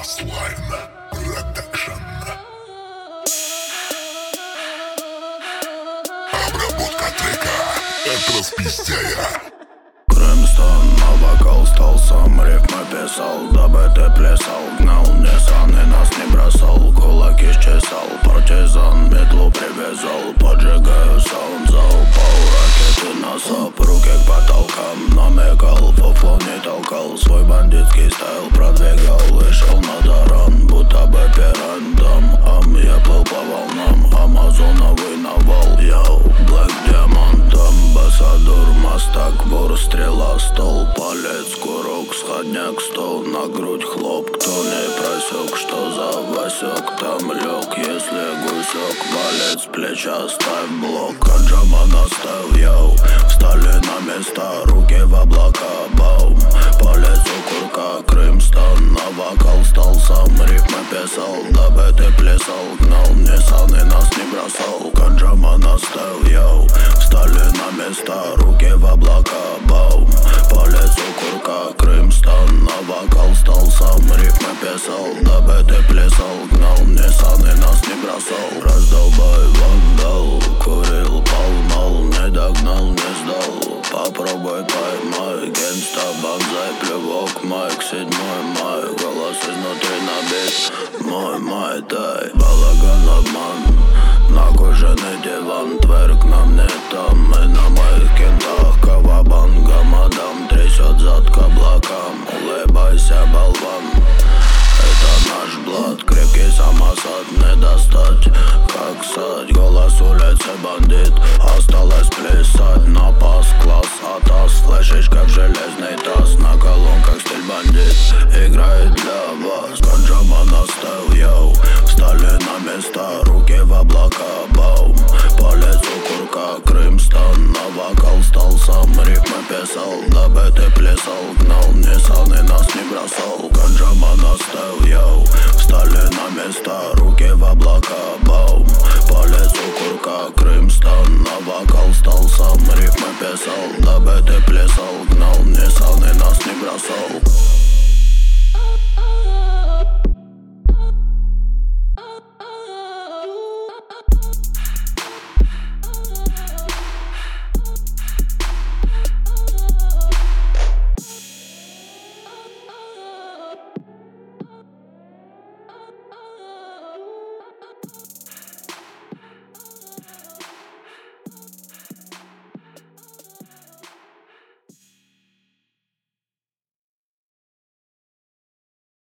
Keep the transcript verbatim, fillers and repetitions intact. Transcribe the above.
Bassline Production. Обработка трека от распиздяя. Крымстон на вокал стал, сам рифмы писал, дабы ты плясал, гнал Nissan и нас не бросал, кулаки счесал, партизан метлу привязал, поджигаю саунд-зал, пол ракеты на сап, руки к потолкам намекал, фуфло не толкал, свой бандитский стайл продвигал, вышел на таран, будто бы пирандом, ам, я плыл по волнам, амазоновый навал, яу, Black Diamond, амбассадор, мастак, вор, стрела, стол, палец, курок, сходняк, стол, на грудь хлоп. Кто не просек, что за Васек, там лег, если гусек, палец, плеча, ставь блок, Аджама наставь, яу, встали на места, руки в облака, баум, палец у курка, Крымстон, на вокал стал, сам рифмы писал, дабы ты плясал, гнал Nissan и нас не бросал, Аджама наставь, яу, встали на места, руки в облака, баум, палец у курка, Крымстон, на вокал стал, сам рифмы писал, дабы ты плясал, гнал Nissan и нас не бросал, раздолбай вандал, курил, пал-мал, не догнал, не сдал, попробуй поймай, генста, банзай, плевок, майк, седьмой май, голос изнутри набит, мой май, дай, балаган, обман, на кожаный диван, тверк на мне там, мы на моих кентах, кавабанга, мадам, трясет зад к облакам, улыбайся, болван, это наш блат, крепкий самосад, не достать, как сать, голос улицы бандит, осталось плясать, на пас, класс, атас, слышишь, как железный таз, на колонках стиль бандит, играет для вас, Аджама наставь, яу, встали на места, руки в облака, баум, палец у курка, Крымстон, на вокал стал, сам рифмы писал, дабы ты плясал, гнал Nissan и нас не бросал, Аджама наставь, яу, встали на места, руки в облака, баум, палец у курка, Крымстон, на вокал стал, сам рифмы писал, дабы ты плясал, гнал Nissan